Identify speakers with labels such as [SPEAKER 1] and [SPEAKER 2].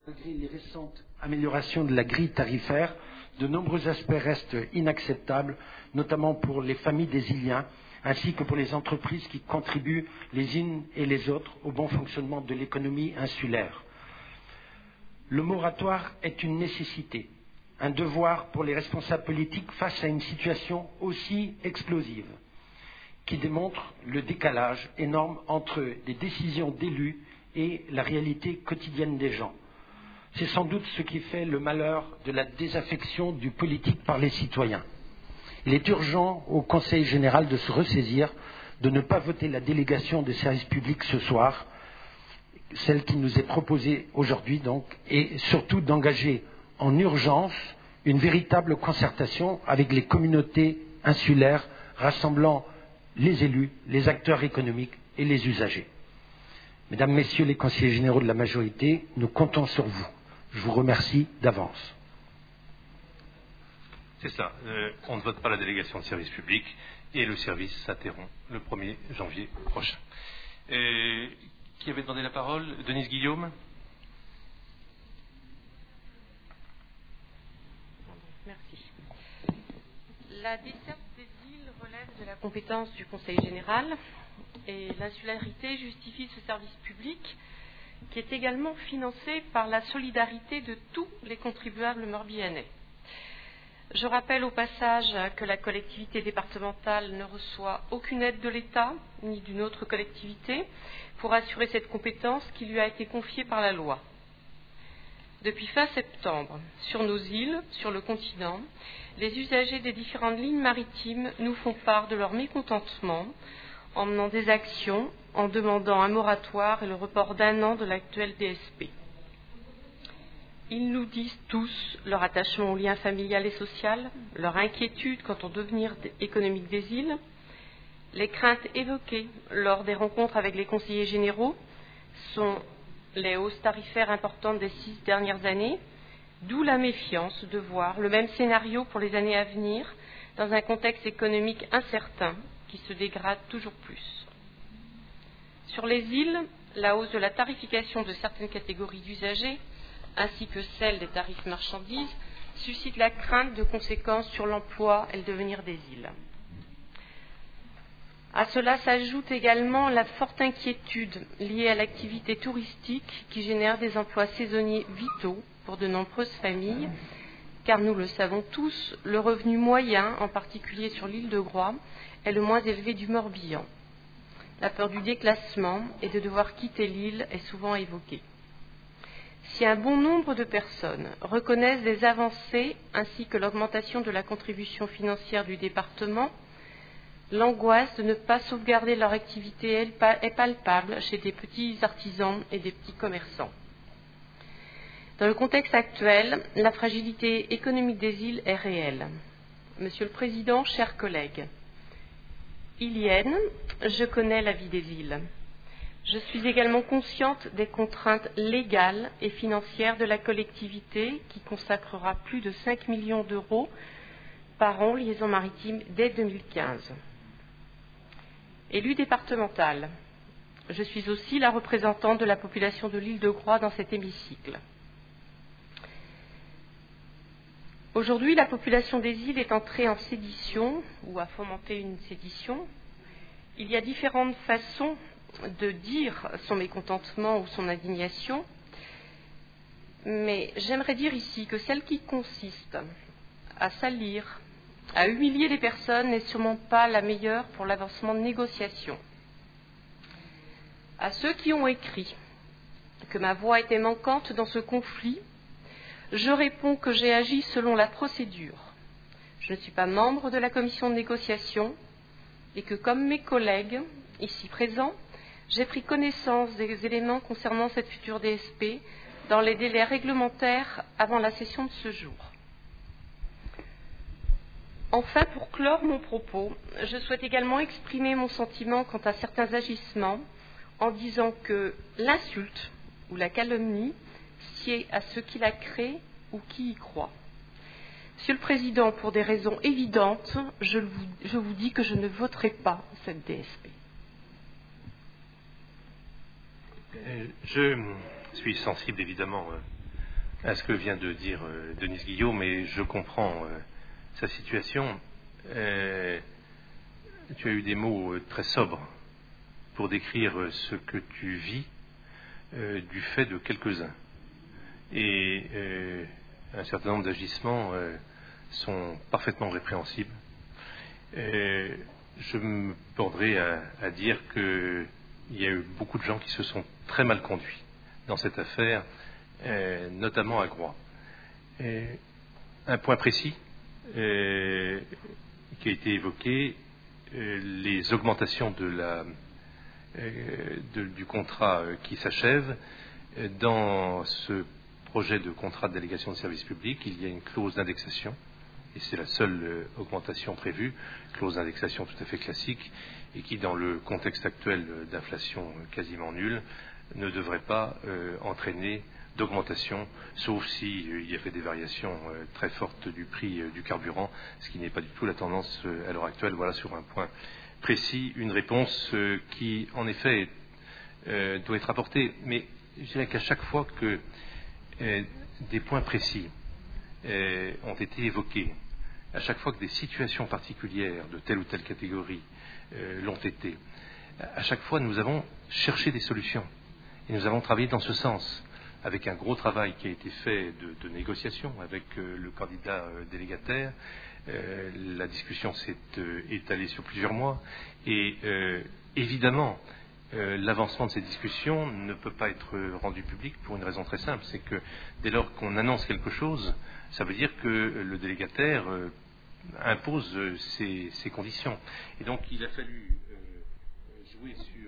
[SPEAKER 1] Malgré les récentes améliorations de la grille tarifaire, de nombreux aspects restent inacceptables, notamment pour les familles des Iliens, ainsi que pour les entreprises qui contribuent les unes et les autres au bon fonctionnement de l'économie insulaire. Le moratoire est une nécessité, un devoir pour les responsables politiques face à une situation aussi explosive, qui démontre le décalage énorme entre des décisions d'élus et la réalité quotidienne des gens. C'est sans doute ce qui fait le malheur de la désaffection du politique par les citoyens. Il est urgent au Conseil général de se ressaisir, de ne pas voter la délégation des services publics ce soir, celle qui nous est proposée aujourd'hui donc, et surtout d'engager en urgence une véritable concertation avec les communautés insulaires rassemblant les élus, les acteurs économiques et les usagers. Mesdames, Messieurs les conseillers généraux de la majorité, nous comptons sur vous. Je vous remercie d'avance.
[SPEAKER 2] C'est ça. On ne vote pas la délégation de service public et le service s'interrompt le 1er janvier prochain. Qui avait demandé la parole? Denise Guillaume.
[SPEAKER 3] Merci. La desserte des îles relève de la compétence du Conseil général et l'insularité justifie ce service public qui est également financé par la solidarité de tous les contribuables morbihanais. Je rappelle au passage que la collectivité départementale ne reçoit aucune aide de l'État ni d'une autre collectivité pour assurer cette compétence qui lui a été confiée par la loi. Depuis fin septembre, sur nos îles, sur le continent, les usagers des différentes lignes maritimes nous font part de leur mécontentement en menant des actions, en demandant un moratoire et le report d'1 an de l'actuel DSP. Ils nous disent tous leur attachement au lien familial et social, leur inquiétude quant au devenir économique des îles, les craintes évoquées lors des rencontres avec les conseillers généraux sont les hausses tarifaires importantes des 6 dernières années, d'où la méfiance de voir le même scénario pour les années à venir dans un contexte économique incertain qui se dégrade toujours plus. Sur les îles, la hausse de la tarification de certaines catégories d'usagers ainsi que celle des tarifs marchandises suscite la crainte de conséquences sur l'emploi et le devenir des îles. À cela s'ajoute également la forte inquiétude liée à l'activité touristique qui génère des emplois saisonniers vitaux pour de nombreuses familles, car nous le savons tous, le revenu moyen, en particulier sur l'île de Groix, est le moins élevé du Morbihan. La peur du déclassement et de devoir quitter l'île est souvent évoquée. Si un bon nombre de personnes reconnaissent des avancées ainsi que l'augmentation de la contribution financière du département, l'angoisse de ne pas sauvegarder leur activité est palpable chez des petits artisans et des petits commerçants. Dans le contexte actuel, la fragilité économique des îles est réelle. Monsieur le Président, chers collègues, ilienne, je connais la vie des îles. Je suis également consciente des contraintes légales et financières de la collectivité qui consacrera plus de 5 millions d'euros par an aux liaisons maritimes dès 2015. Élue départementale, je suis aussi la représentante de la population de l'île de Groix dans cet hémicycle. Aujourd'hui, la population des îles est entrée en sédition ou a fomenté une sédition. Il y a différentes façons de dire son mécontentement ou son indignation, mais j'aimerais dire ici que celle qui consiste à salir, à humilier les personnes n'est sûrement pas la meilleure pour l'avancement de négociations. À ceux qui ont écrit que ma voix était manquante dans ce conflit, je réponds que j'ai agi selon la procédure. Je ne suis pas membre de la commission de négociation et que, comme mes collègues ici présents, j'ai pris connaissance des éléments concernant cette future DSP dans les délais réglementaires avant la session de ce jour. Enfin, pour clore mon propos, je souhaite également exprimer mon sentiment quant à certains agissements en disant que l'insulte ou la calomnie sied à ceux qui la créent ou qui y croient. Monsieur le Président, pour des raisons évidentes, je vous dis que je ne voterai pas cette DSP.
[SPEAKER 2] Je suis sensible évidemment à ce que vient de dire Denise Guillaume, et je comprends sa situation. Tu as eu des mots très sobres pour décrire ce que tu vis du fait de quelques-uns. Et un certain nombre d'agissements sont parfaitement répréhensibles. Je me borderai à dire qu'il y a eu beaucoup de gens qui se sont très mal conduits dans cette affaire, notamment à Groix. Un point précis qui a été évoqué, les augmentations du contrat qui s'achève. Dans ce projet de contrat de délégation de service public, il y a une clause d'indexation, et c'est la seule augmentation prévue, clause d'indexation tout à fait classique, et qui, dans le contexte actuel d'inflation quasiment nulle, ne devrait pas entraîner d'augmentation, sauf s'il y avait des variations très fortes du prix du carburant, ce qui n'est pas du tout la tendance à l'heure actuelle. Voilà, sur un point précis, une réponse qui, en effet, doit être apportée. Mais je dirais qu'à chaque fois que des points précis ont été évoqués, à chaque fois que des situations particulières de telle ou telle catégorie l'ont été, à chaque fois nous avons cherché des solutions. Et nous avons travaillé dans ce sens, avec un gros travail qui a été fait de négociation avec le candidat délégataire. La discussion s'est étalée sur plusieurs mois. Et évidemment, l'avancement de ces discussions ne peut pas être rendu public pour une raison très simple. C'est que dès lors qu'on annonce quelque chose, ça veut dire que le délégataire impose ses conditions. Et donc il a fallu jouer sur